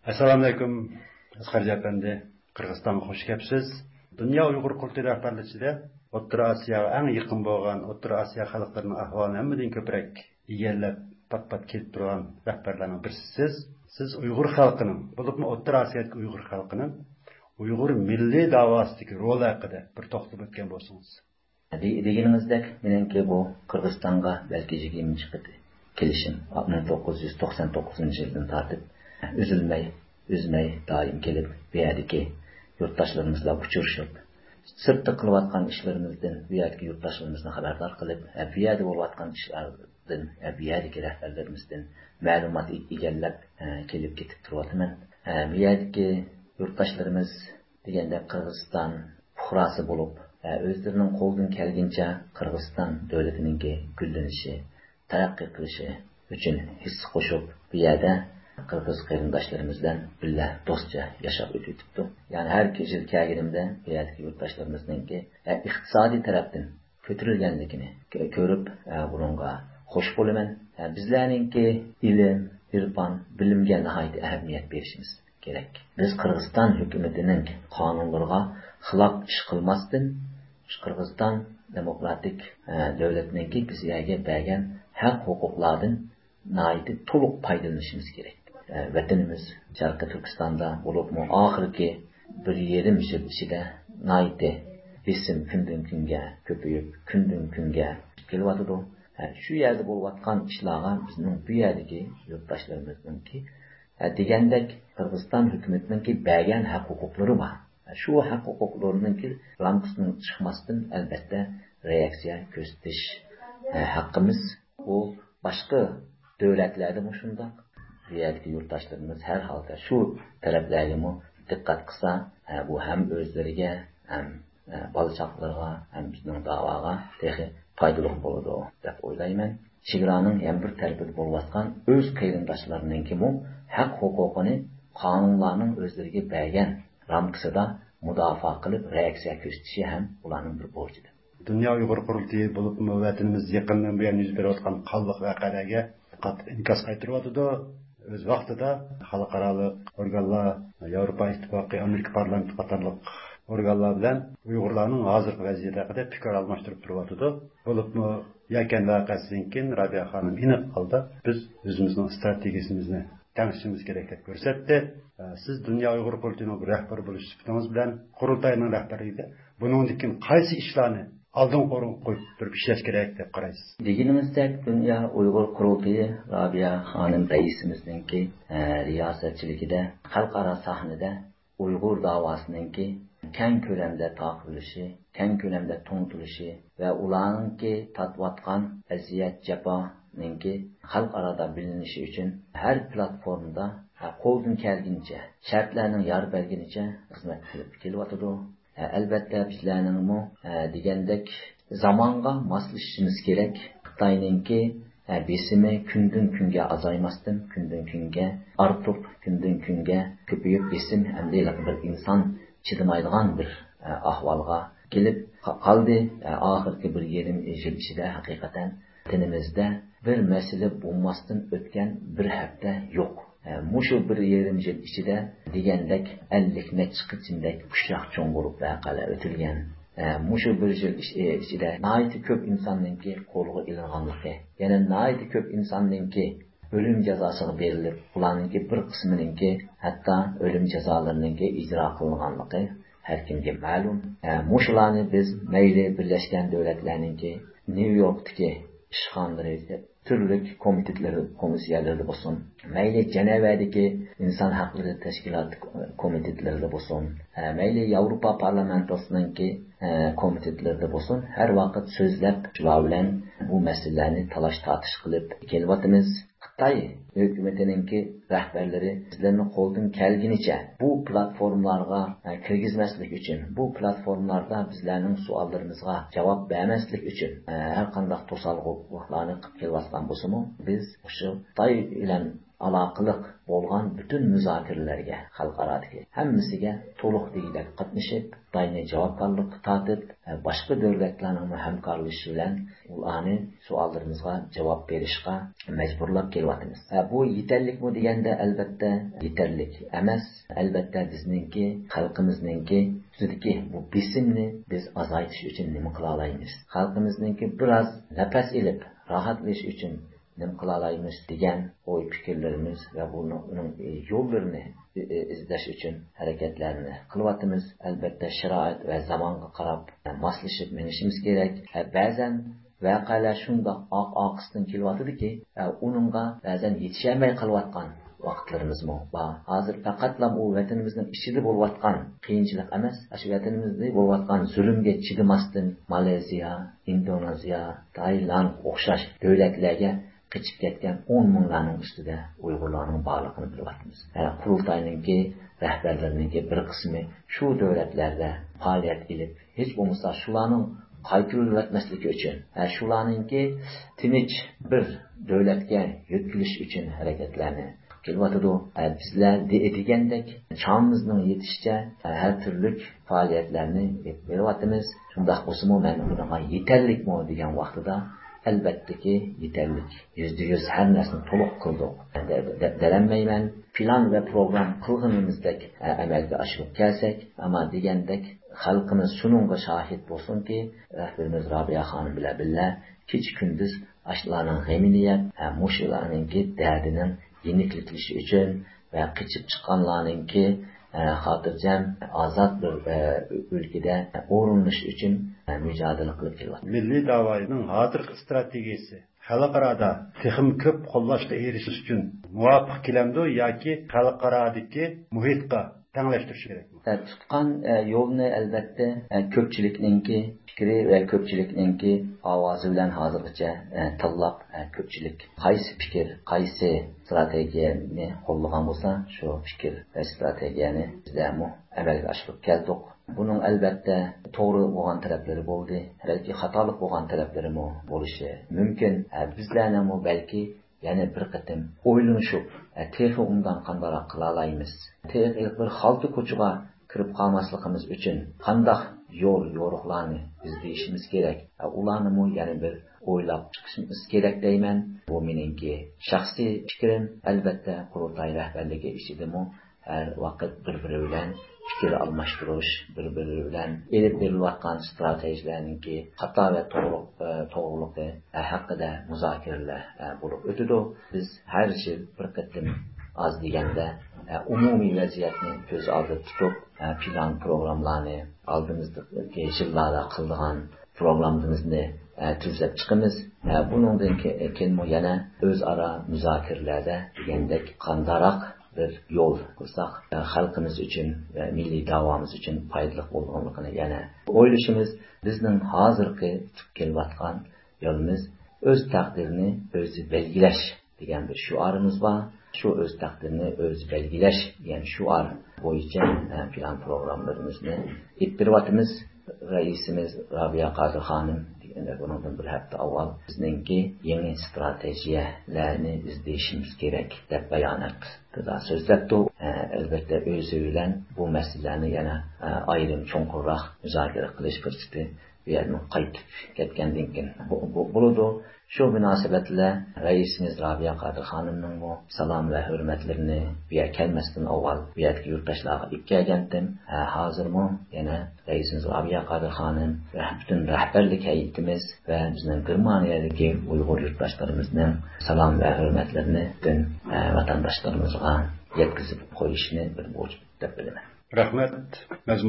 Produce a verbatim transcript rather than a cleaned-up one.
Assalamu alaykum, Asqar Efendi. Qirg'izistonga xush kelibsiz. Dunyo Uyg'ur qurultiyi rahbarligida O'rta Osiyoga eng yaqin bo'lgan O'rta Osiyo xalqlarining ahvolini hammadan ko'proq egallab, pat-pat kelib turgan rahbarlarning birisiz. Siz Uyg'ur xalqining, bo'libmi O'rta Osiyodagi Uyg'ur xalqining Uyg'ur milliy da'vosidagi rol haqida bir to'xtab o'tgan bo'lsangiz. Deganimizdek, menimki bu Qirg'izistonga balki yigirmanchi qiti kelishim ming to'qqiz yuz to'qson to'qqizinchi yildan tortib üzülmey, üzmey daim kelip bu yerdeki yurttaşlarımızla uçuruşup, sırtta kılıvatkan işlerimizden bu yerdeki yurttaşlarımızla haberdar kılıp, bu yerde olvatkan işlerden, bu yerdeki rehberlerimizden malumat egellep kelip gitip duruvatımın. Bu yerdeki yurttaşlarımız degende Kırgızistan puhrası bulup, özlerinin koldan kelgince Kırgızistan devletininki güllenişi, terakki kılışı üçün his koşup bu yerde Kırgız kıyırdaşlarımızdan billa dostça yaşap ötüyüptü. Yani her gece kâgirimde bu yerdeki yurttaşlarımızdan ki iktisadi taraftan kötürülgenlikini görüp bununla hoş bulumen. Bizlerinki ilim, irfan, bilimge nihayet ehemmiyet verişimiz gerek. Biz Kırgızistan hükümetinin kanunlarına hılap iş kılmazdan Kırgızistan demokratik devletininki bizlerge bergen hak hukuklardan nihayet toluk paydalanışımız gerek. Vatanımız Şarkı Türkistan'da olup mu ahirki bir yerim içinde naite isim kündün künge köpüyüp kündün künge kelvatıdı. Şu yerde bolvatkan işlağa bizning bu yerdeki yurttaşlarımızın ki degendek Kırgızistan hükümetinin ki bergen hak hukukları var. Şu hak hukuklarının ki ramkısının çıkmasından elbette reaksiya gösteriş hakkımız o başka devletlerde mi şundak? Bu yerdeki yurttaşlarımız her halde şu taleplerge mi dikkat kısa bu hem özlerine hem balçaklarına hem bizning davaga tehi faydalı boludu dep oylayman. Chegaraning ham bir tarafida bo'lgan o'z qayrindoshlarninki mu haq huquqini qonunlarning o'zlariga bergan ramkasida mudofaa qilib reaksiya ko'rsatishi ham ularning bir burchidir. Dunyo Uyg'ur qurultiyi bo'lib vatanimiz yaqindan buyon yuz berayotgan qonliq voqealarga qattiq inkos qaytaryotdi. Öz vaqtida xalqaro organlar, Yevropa İttifaqı, Amerika parlamenti qatorliq organlar bilan Uyg'urlarning hozirgi vaziyati haqida fikr almashtirib turyotdi. Bo'libmi yakan voqeasidan keyin Rabiya xonim aniq holda biz o'zimizning strategiyamizni tanishimiz kerak deb ko'rsatdi. Siz Dunyo Uyg'ur qurultiyining rahbari bo'lish sifatingiz bilan qurultayning rahbarligida buningdan qaysi ishlarni aldın qo'yib turib ishlash kerak deb qaraysiz? Deganimizdek, Dunyo Uyg'ur qurultiyi Rabiya xonim raisimizningki riyosatchiligida xalqaro sahnada Uyg'ur davosininki keng ko'lamda taqilishi, keng ko'lamda to'ntilishi va ularningki tatvatgan aziyat jafoninki xalqarada bilinishi uchun har platformada qo'ldan kelguncha shartlarning yor bergunicha xizmat qilib kelyotdi. Elbette bizlerinin mu degandek zamanға moslashishimiz kerak. Xitoyninki besimi kündün kunga azaymasdan, kündün kunga ortib, kündün kunga ko'payib besim hamda bir inson chidamaydigan bir ahvolga kelib qoldi. Oxirgi bir yarim yil ichida haqiqatan dinimizda bir masala bo'lmasdan o'tgan bir hafta yo'q. Muşu bir yerim yil ichida degandek ellik necha qismdek kuchroq cho'ng bo'lib voqealar o'tilgan. Muşu bir yil ichida nihoyatda ko'p insonninki qo'lga ilinganligi, yana nihoyatda ko'p insonninki o'lim jazosiga berilib, ularninki bir qismininki hatto o'lim jazolarininki ijro qilinganligi har kimga ma'lum. Mushularni biz mayli Birlashgan Davlatlarninki New Yorkdagi ishxonalari türlük komitetleri, komissiyaları olsun, mayli Ceneva'daki insan hakları teşkilat komitetleri de olsun, mayli Avrupa Parlamentosununki komitetleri de olsun, her vakit sözlep şular bilen bu meselelerini talaş tartış kılıp kelvatimiz. Xitoy hükümetininki rahbarlari bizlarni qo'ldan kelgunicha bu platformalarga kirgizmaslik uchun, bu platformalarda bizlarning savollarimizga javob bermaslik uchun har qanday to'salg'ularni qilib kelayotgan bo'lsa-mu, biz o'sha Xitoy bilan aloqaliq bo'lgan butun muzokaralarga xalqarodagi hammasiga to'liq degidek qatnashib, Xitoyni javobgarlikka tortib, boshqa davlatlarning hamkorlashishi bilan ularni savollarimizga javob berishga majburlab kelyapmiz. Bu yetarlikmi deganda albatta yetarlik emas. Albatta bizningki xalqimizningki ustidagi bu besimni biz azaytish uchun nima qila olamiz? Xalqimizningki biroz nafas ilib rahatlanish uchun nima qila olamiz degan o'y fikrlarimiz va buning yo'llarini izlash uchun harakatlarni qilyapmiz. Albatta sharoit va zamonga qarab moslashib minishimiz kerak. Ba'zan voqealar shundoq oq oqisdan kelyaptiki, uningga ba'zan yetishmay qolayotgan vaqtlarimiz bor. Hozir faqatlam u vatanimizning ichida bo'layotgan qiyinchilik emas, shu vatanimizda bo'layotgan zulmga chidamasdan Malayziya, Indoneziya, Tailand o'xshash davlatlarga qichib ketgan o'n minglarning ustida Uyg'urlarning borligini bilyapmiz. Qurultayninki rahbarlarining bir qismi shu davlatlarda faoliyat qilib, hech bo'lmasa shularning qaytarilmasligi uchun, shularningki tinch bir davlatga yetkilish uchun harakatlarni qilyapti. Bizlar degandek chog'imizning yetishicha har turli faoliyatlarni beryapmiz. Shundoq bo'lsa-mu, men bunga yetarlikmi degan vaqtida albattaki yetarlik. Yüzde yüz her narsani to'liq qildik deb dalanmayman. Plan va program qilganimizdek amalga oshirib kelsak, ammo degandek xalqimiz shuningga shohid bo'lsinki, rahbarimiz Robiya xonim bilan birga kech kunduz ashlarning g'amini yeb, mushularningki dardining yeniklishi uchun va qichib chiqqanlarningki xotirjam ozod bir o'lkada o'rinish uchun mücadele qilib kelyapti. Milliy davoning hozirgi strategiyasi xalqaroda texim ko'p qo'llashga erishish uchun muvofiq kelamdi yoki xalqarodagi muhitga tenglashtirish kerakmi? Tutgan yo'lni albatta ko'pchilikningki fikri va ko'pchilikningki ovozi bilan hozirgacha tanlab, ko'pchilik qaysi fikr, qaysi strategiyani qo'llagan bo'lsa, shu fikr va strategiyani bizlar amalga oshirib keldik. Bunun albatta to'g'ri bo'lgan taraflari bo'ldi, balki xatolik bo'lgan taraflari ham bo'lishi mumkin. Bizlarning ham balki yana bir qatim o'ylanishib, texi undan qanday qila olamiz? Texi bir xalta ko'chaga kirib qolmasligimiz uchun qanday yo'l yo'riqlarni izlashimiz kerak? Ularni ham yana bir o'ylab chiqishimiz kerak deyman. Bu meningki shaxsiy fikrim. Albatta qurultay rahbarligi ishidimi har vaqt bir-biri bilan fikir almashtirish, bir-biri bilan elib berilayotgan strategiyalarningki xato va to'g'ri to'g'riliqi haqida muzokaralar bo'lib o'tadi. Biz har yil bir qatim az deganda umumiy vaziyatni ko'z oldida tutib, plan programlarni oldimizdagi yillarda qilgan programlarimizni tuzlab chiqamiz. Buningdan keyin yana o'zaro muzokaralarda degandek qandaroq bir yo'l qilsak xalqimiz uchun va milliy davomiz uchun foydali bo'lganligini yana o'ylashimiz. Bizning hozirgi tutib kelayotgan yo'limiz o'z taqdirini o'zi belgilash degan bir shiorimiz bor. Shu o'z taqdirini o'zi belgilash degan shior bo'yicha plan programlarimizni ib beryapmiz. Raisimiz Robiya Qodir xonim bundan bir hafta avval bizningki yangi strategiyalarni izlashimiz kerak deb bayonot so'zlabdi. Albatta o'zi bilan bu masalalarni yana ayrim cho'nqurroq muzokara qilish fursati yana qaytib ketgandan keyin bo'ladi. Shu munosabat bilan raisimiz Robiya Qodir xonimning salom va hurmatlarini bu yerga kelmasdan avval bu yerga yurtdoshlarga yetkazgandim. Hozirmi yana raisimiz Robiya Qodir xonim va butun rahbarlik hay'atimiz va bizning Germaniyadagi Uyg'ur yurtdoshlarimizning salom va hurmatlarini butun vatandoshlarimizga yetkazib qo'yishni bir burch deb bilaman. Rahmat.